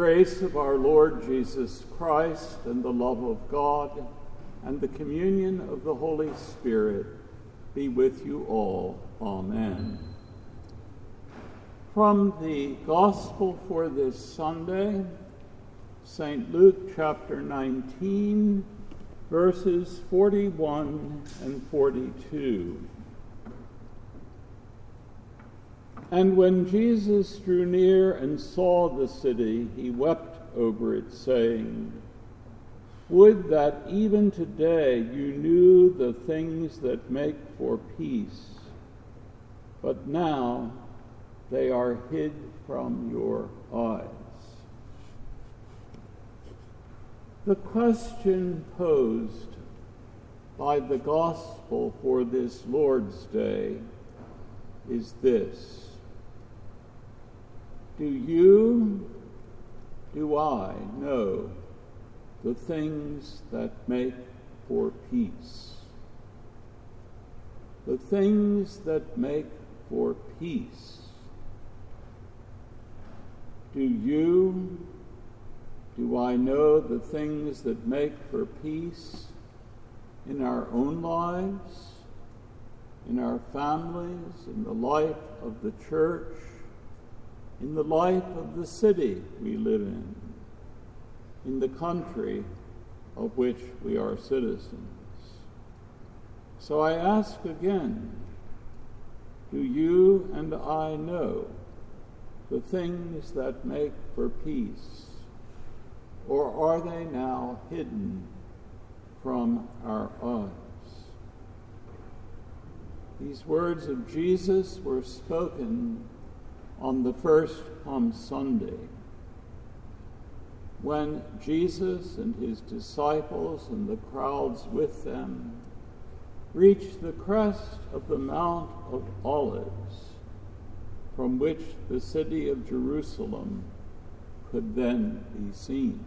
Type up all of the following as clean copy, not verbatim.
grace of our Lord Jesus Christ and the love of God and the communion of the Holy Spirit be with you all. Amen. From the Gospel for this Sunday, St. Luke chapter 19, verses 41 and 42. And when Jesus drew near and saw the city, he wept over it, saying, "Would that even today you knew the things that make for peace, but now they are hid from your eyes." The question posed by the Gospel for this Lord's Day is this: do I know the things that make for peace? The things that make for peace. Do I know the things that make for peace in our own lives, in our families, in the life of the church, in the life of the city we live in the country of which we are citizens? So I ask again, do you and I know the things that make for peace, or are they now hidden from our eyes? These words of Jesus were spoken on the first Palm Sunday, when Jesus and his disciples and the crowds with them reached the crest of the Mount of Olives, from which the city of Jerusalem could then be seen.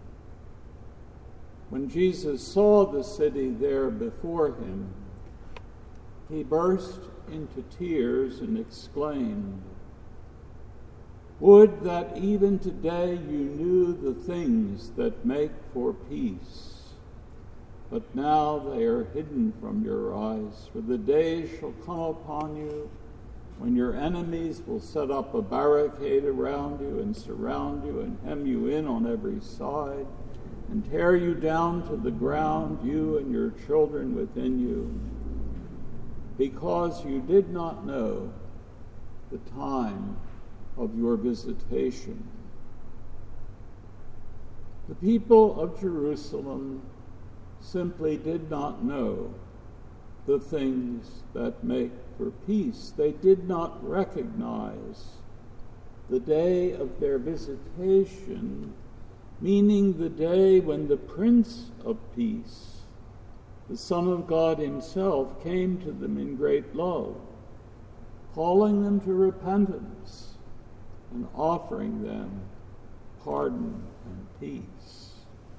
When Jesus saw the city there before him, he burst into tears and exclaimed, "Would that even today you knew the things that make for peace, but now they are hidden from your eyes. For the days shall come upon you when your enemies will set up a barricade around you and surround you and hem you in on every side and tear you down to the ground, you and your children within you, because you did not know the time of your visitation." The people of Jerusalem simply did not know the things that make for peace. They did not recognize the day of their visitation, meaning the day when the Prince of Peace, the Son of God himself, came to them in great love, calling them to repentance and offering them pardon and peace.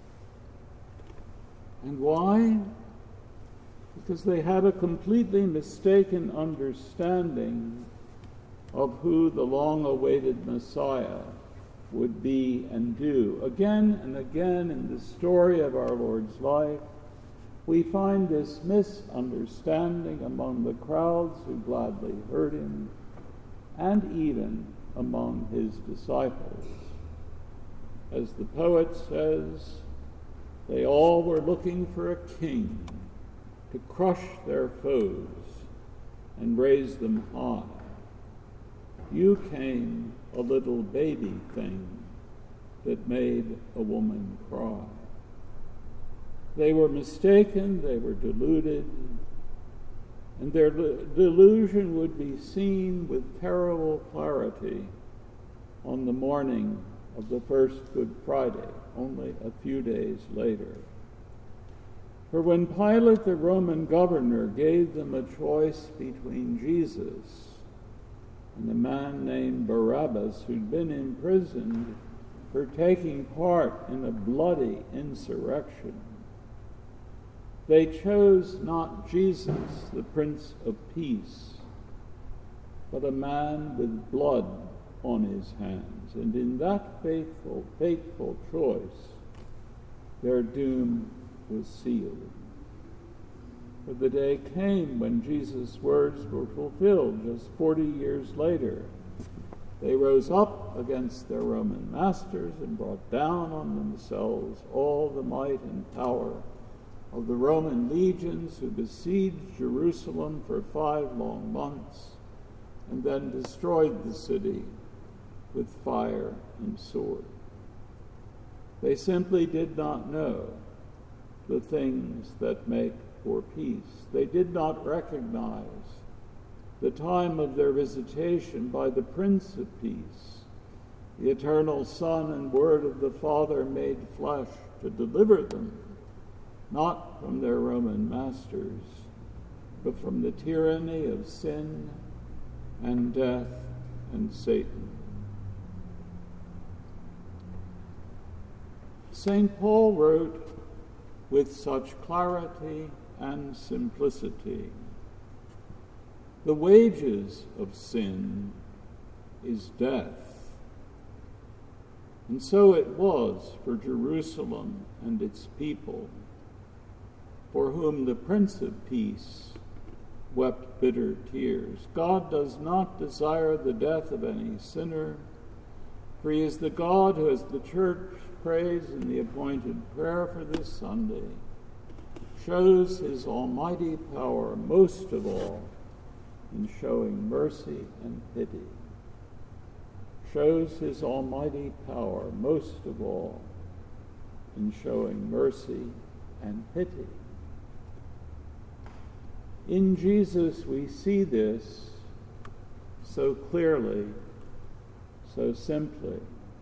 And why? Because they had a completely mistaken understanding of who the long-awaited Messiah would be and do. Again and again in the story of our Lord's life, we find this misunderstanding among the crowds who gladly heard him, and even among his disciples. As the poet says, they all were looking for a king to crush their foes and raise them high. You came a little baby thing that made a woman cry. They were mistaken, they were deluded, and their delusion would be seen with terrible clarity on the morning of the first Good Friday, only a few days later. For when Pilate, the Roman governor, gave them a choice between Jesus and a man named Barabbas, who'd been imprisoned for taking part in a bloody insurrection, they chose not Jesus, the Prince of Peace, but a man with blood on his hands. And in that fateful choice, their doom was sealed. For the day came when Jesus' words were fulfilled just 40 years later. They rose up against their Roman masters and brought down on themselves all the might and power of the Roman legions who besieged Jerusalem for 5 long months and then destroyed the city with fire and sword. They simply did not know the things that make for peace. They did not recognize the time of their visitation by the Prince of Peace, the eternal Son and Word of the Father made flesh to deliver them, not from their Roman masters, but from the tyranny of sin and death and Satan. St. Paul wrote with such clarity and simplicity, "The wages of sin is death." And so it was for Jerusalem and its people, for whom the Prince of Peace wept bitter tears. God does not desire the death of any sinner, for he is the God who, as the Church prays in the appointed prayer for this Sunday, shows his almighty power most of all in showing mercy and pity. Shows his almighty power most of all in showing mercy and pity. In Jesus we see this so clearly, so simply.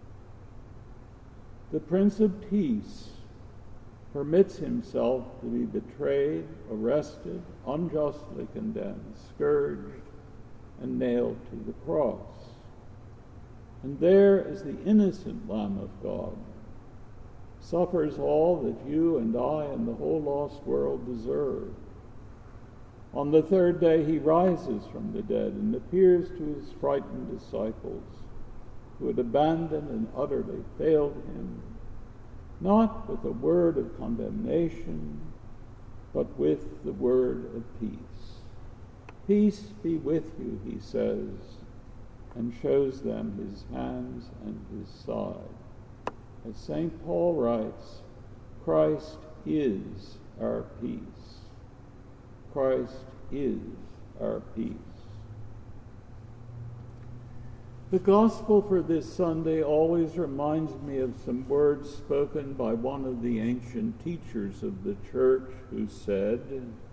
The Prince of Peace permits himself to be betrayed, arrested, unjustly condemned, scourged, and nailed to the cross. And there, as the innocent Lamb of God, suffers all that you and I and the whole lost world deserve. On the 3rd day he rises from the dead and appears to his frightened disciples, who had abandoned and utterly failed him, not with a word of condemnation, but with the word of peace. "Peace be with you," he says, and shows them his hands and his side. As St. Paul writes, Christ is our peace. Christ is our peace. The gospel for this Sunday always reminds me of some words spoken by one of the ancient teachers of the church who said,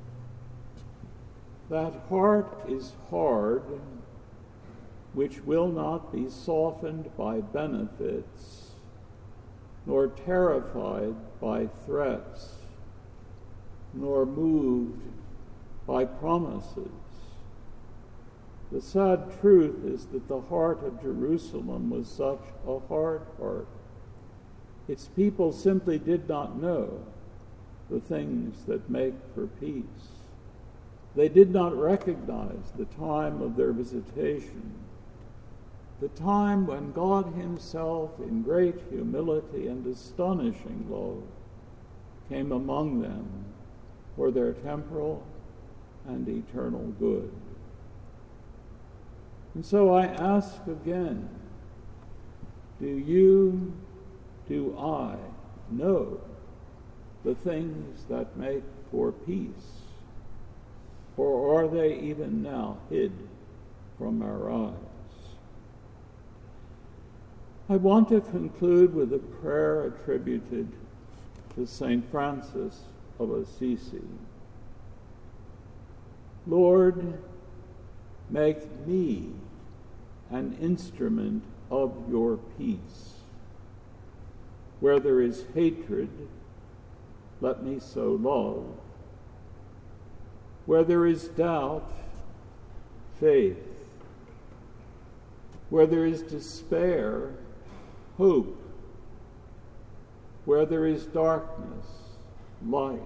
"That heart is hard which will not be softened by benefits, nor terrified by threats, nor moved by promises." The sad truth is that the heart of Jerusalem was such a hard heart. Its people simply did not know the things that make for peace. They did not recognize the time of their visitation, the time when God himself, in great humility and astonishing love, came among them for their temporal and eternal good. And so I ask again, do I know the things that make for peace? Or are they even now hid from our eyes? I want to conclude with a prayer attributed to St. Francis of Assisi. Lord, make me an instrument of your peace. Where there is hatred, let me sow love. Where there is doubt, faith. Where there is despair, hope. Where there is darkness, light.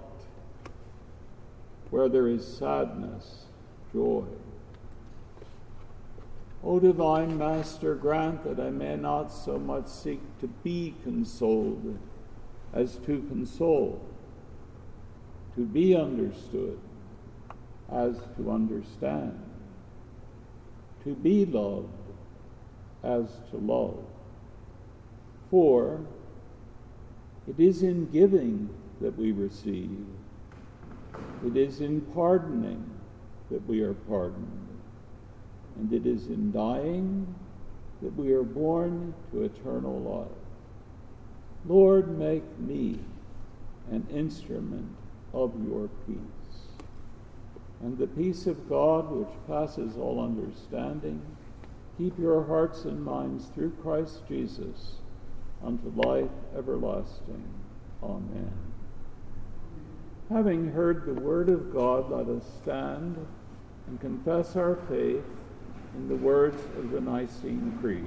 Where there is sadness, joy. O divine Master, grant that I may not so much seek to be consoled as to console, to be understood as to understand, to be loved as to love. For it is in giving that we receive, it is in pardoning that we are pardoned, and it is in dying that we are born to eternal life. Lord, make me an instrument of your peace. And the peace of God, which passes all understanding, keep your hearts and minds through Christ Jesus unto life everlasting. Amen. Having heard the word of God, let us stand and confess our faith in the words of the Nicene Creed.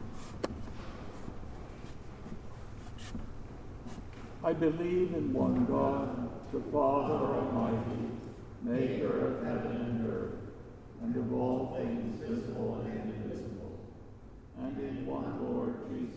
I believe in one God, the Father Almighty, maker of heaven and earth, and of all things visible and invisible, and in one Lord Jesus